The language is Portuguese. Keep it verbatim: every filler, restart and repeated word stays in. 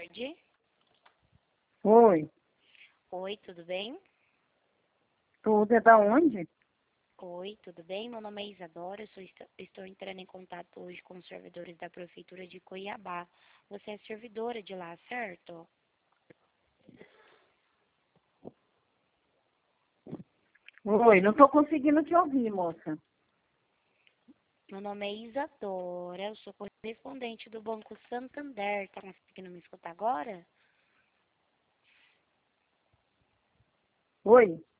tarde. Oi, Oi, tudo bem? tudo é da onde? Oi, tudo bem? Meu nome é Isadora, eu sou, est- estou entrando em contato hoje com os servidores da Prefeitura de Cuiabá. Você é servidora de lá, certo? Oi, não estou conseguindo te ouvir, moça. Meu nome é Isadora, eu sou correspondente do Banco Santander. Tá conseguindo me escutar agora? Oi,